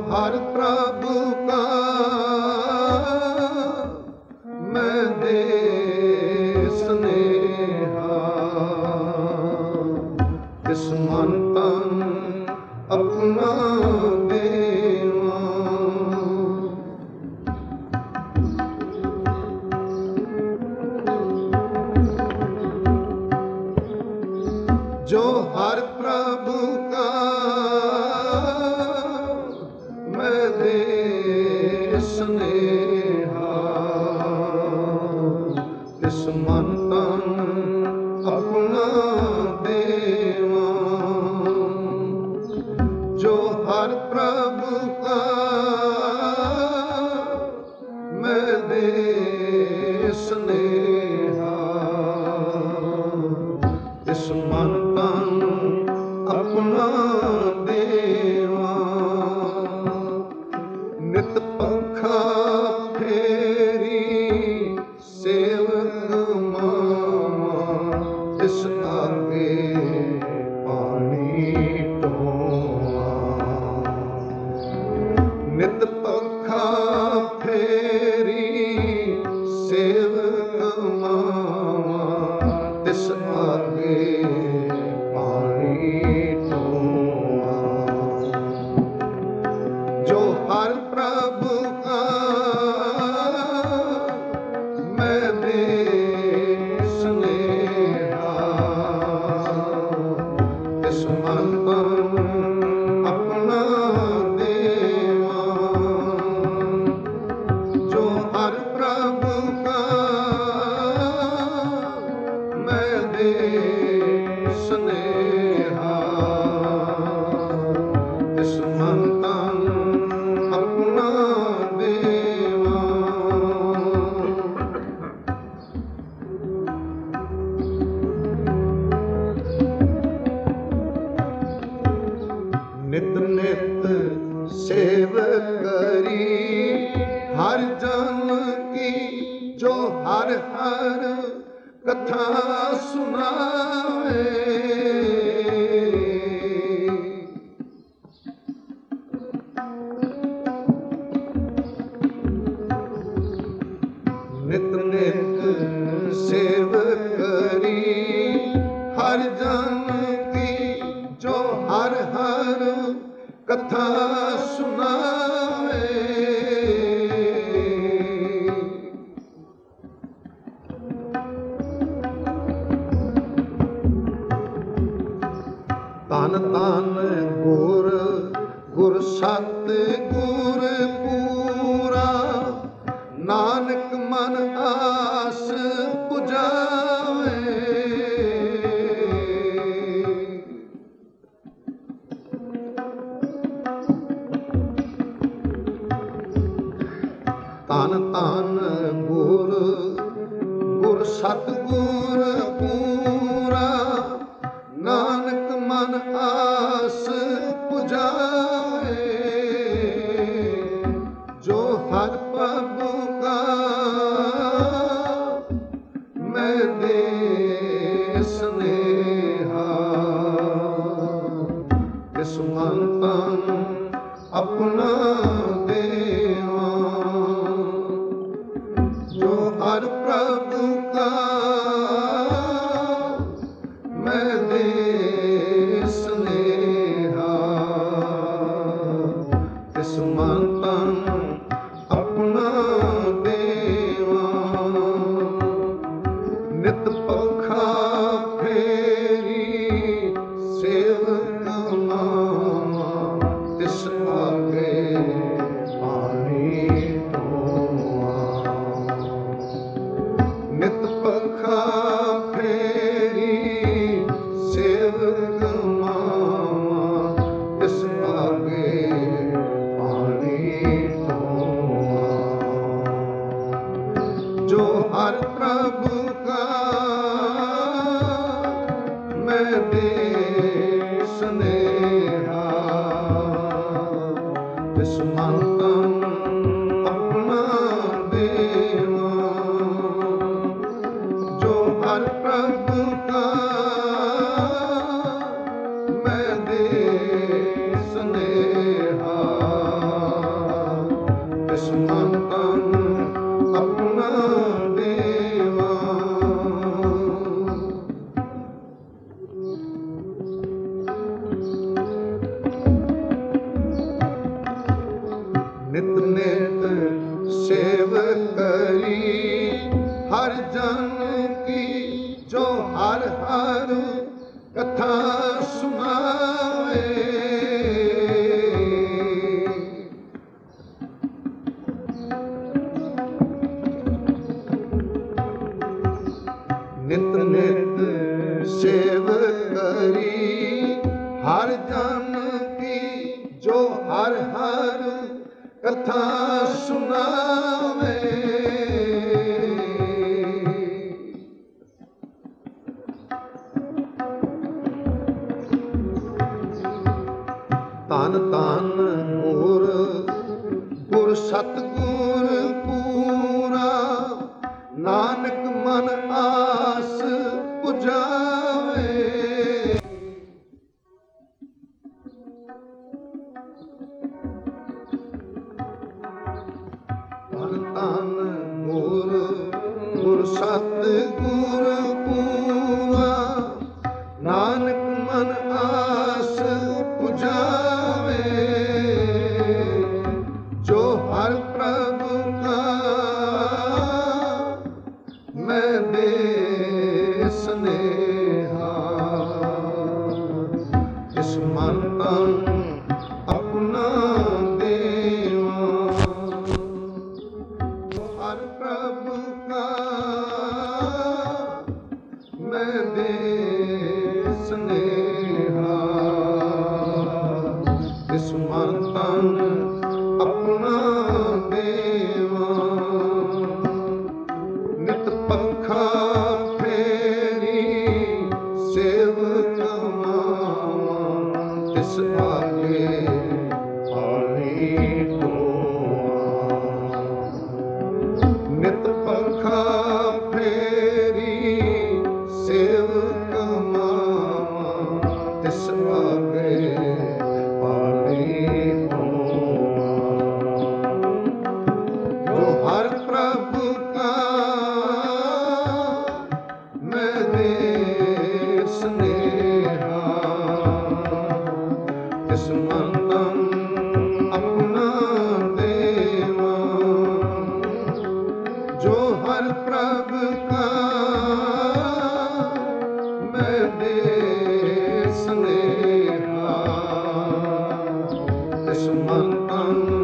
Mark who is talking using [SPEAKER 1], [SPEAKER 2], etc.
[SPEAKER 1] हर प्रभु का मैं दे स्नेहा, तिस मन तन अपना देवा। जो हर प्रभु का मैं दे स्नेहा, तिस मन तन अपना देवा। जो हर प्रभु का मैं दे स्नेहा, तिस मन तन अपना देवा। नित पंखा फेरी सेवक मावा, तिस आगे पानी टोआ। नित पंखा फेरी सेवक मावा, तिस आगे पानी टोआ। जो हर प्रभु का मैं दे स्नेहा, तिस मन तन अपना देवा। जो हर प्रभु का मैं दे स्नेहा, तिस मन तन अपना देवा। नित नित सेव करी हर जन की, जो हर हर कथा सुनावे। नित नित सेव करी हर जन की, जो हर हर कथा सुनावे। तन तन गुर गुर सत गुर पूरा, नानक मन आस पुजावे। तन तन गुर गुर सतगुर पूरा, नानक मन आस पुजावे। जो हर प्रभु का मैं दे स्नेहा, तिस मन तन अपना देवा। जो हर प्रभु का मैं दे स्नेहा, तिस मन तन अपना देवा। नित पंखा फेरी सेवक मावा, तिस आगे पानी टोआ। नित पंखा फेरी सेवक मावा, तिस आगे पानी टोआ। जो हर प्रभु का मैं दे स्नेहा, तिस मन तन अपना देवा। जो हर प्रभु का मैं दे स्नेहा, ਹਰ ਹਰ ਕਥਾ ਸੁਣਾਵੇ। ਧੰਨ ਧੰਨ ਗੁਰ ਗੁਰ ਸਤਿਗੁਰ ਪੂਰਾ, ਨਾਨਕ ਮਨ ਆਸ ਪੁਜਾਵੇ। ਧੰਨ ਧੰਨ ਗੁਰ ਗੁਰ ਸਤਿਗੁਰ ਪੂਰਾ, ਨਾਨਕ ਮਨ ਆਸ ਪੁਜਾਵੇ। ਜੋ ਹਰ ਪ੍ਰਭ ਕਾ ਮੈਂ ਦੇ ਸਨੇਹਾ, ਜਿਸ ਮਨ ਤਨ ਆਪਣਾ ਦੇਵਾ। ਹਰ ਪ੍ਰਭ ਕਾ ਮੈਂ ਦੇ ਸਨੇਹਾ, ਜਿਸ ਮਨ ਤਨ ਆਪਣਾ ਦੇਵਾ। ਨਿਤ ਪੱਖਾ ਫੇਰੀ ਸੇਵਕ ਕਮਾਵਾਂ, ਤਿਸ ਆਗੇ ਪਾਣੀ ਧੋਵਾਂ। ਨਿਤ ਪੱਖਾ ਫੇਰੀ ਸੇਵਕ ਕਮਾਵਾਂ, ਤਿਸ ਆਗੇ ਪਾਣੀ ਧੋਵਾਂ। ਜੋ ਹਰ ਪ੍ਰਭ ਕਾ ਮੈਂ ਦੇ ਸਨੇਹਾ, ਤਿਸ ਮਨ ਤਨ ਆਪਣਾ ਦੇਵਾ। ਜੋ ਹਰ ਪ੍ਰਭ ਕਾ ਮੈਂ ਦੇ ਸਨੇਹਾ, ਤਿਸ ਮਨ ਤਨ